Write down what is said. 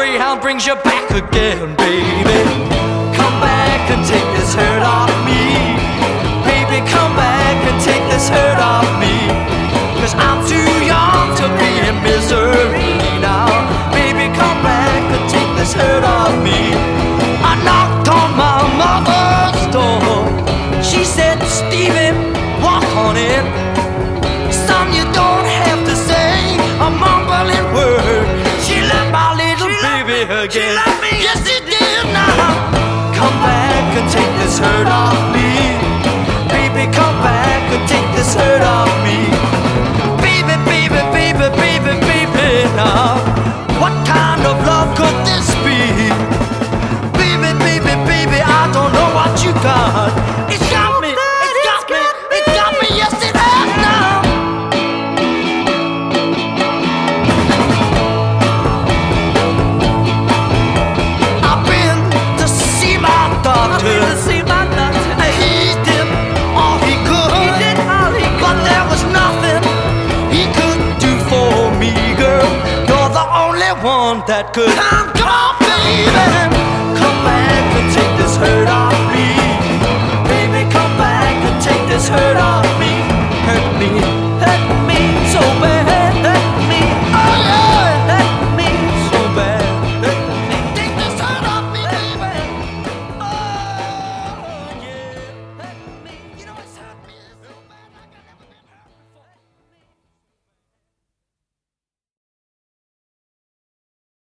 Greyhound brings you back again, baby. Come back and take this hurt off me. Baby, come back and take this hurt off me. 'Cause I'm too young to be in misery now. Baby, come back and take this hurt off me. I knocked on my mother's door. She said, Stevie, walk on in. Son, you don't have to say a mumbling word. She loved my little baby again. She loved me. Yes, she did now. Come back and take this hurt off me. Baby, come back and take this hurt off me. Baby, baby, baby, baby, baby, now. What kind of love could this be? Baby, baby, baby, I don't know what you got. It's got me, it's got me, it's got me, yes it has now. I've been to see my doctor. He did all he could, but there was nothing he could do for me, girl. You're the only one that could. Come on, baby, come back and take this hurt off me. Baby, come back and take this hurt off.